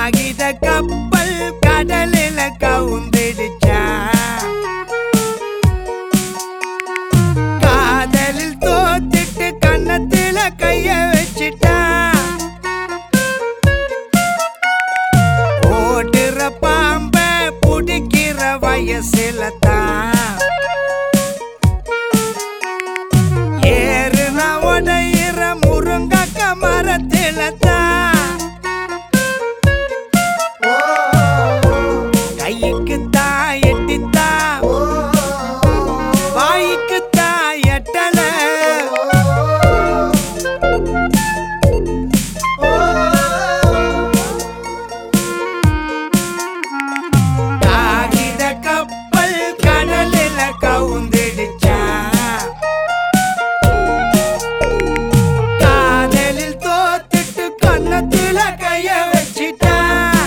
காகித கப்பல் கடலில கவுந்திடுச்சா காதலில் தோத்திட்டு கன்னத்தில கைய வச்சிட்டா ஓடுற பாம்ப புடிக்கிற வயசுல தான் ஏறுனா உடையிற முருங்கக்க மரத்தில தான் கைக்கு தான் எட்டித்தா வாய்க்கு தான் எட்டல காகித கப்பல் கடலில கவுந்திடுச்சா காதலில் தோத்துட்டு கன்னத்தில கைய வச்சிட்டா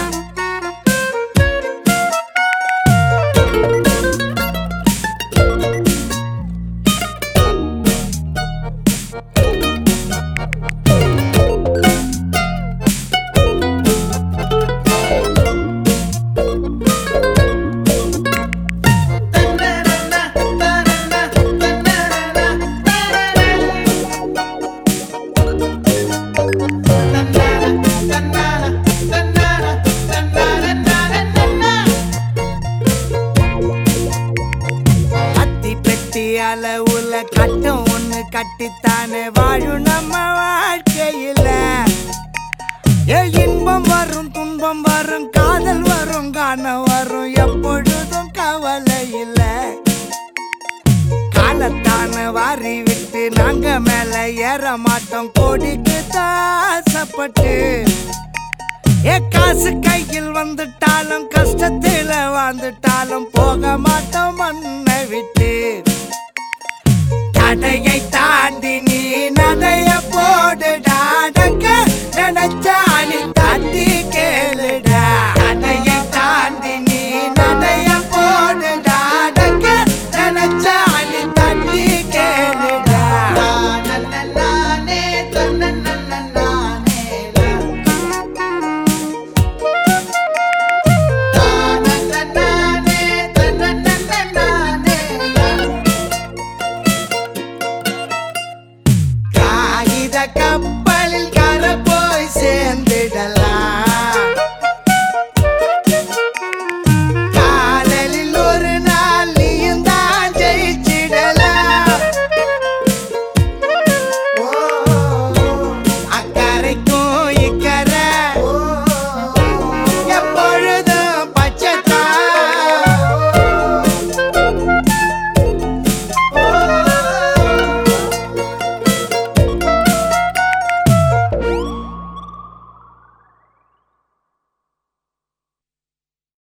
அளவுல கட்டம் ஒண்ணு கட்டித்தானே வாழும் நம்ம வாழ்க்கையில இன்பம் வரும் துன்பம் வரும் காதல் வரும் காணம் வரும் எப்பொழுதும் கவலை இல்ல காலத்தான வாரி விட்டு நாங்க மேல ஏற மாட்டோம் கோடிக்கு தாசப்பட்டு காசு கையில் வந்துட்டாலும் கஷ்டத்தில வாழ்ந்துட்டாலும் போக மாட்டோம் மண்ணை விட்டு தடையை தாண்டி நீ நடைய போடுடாடக்க நினைச்சானி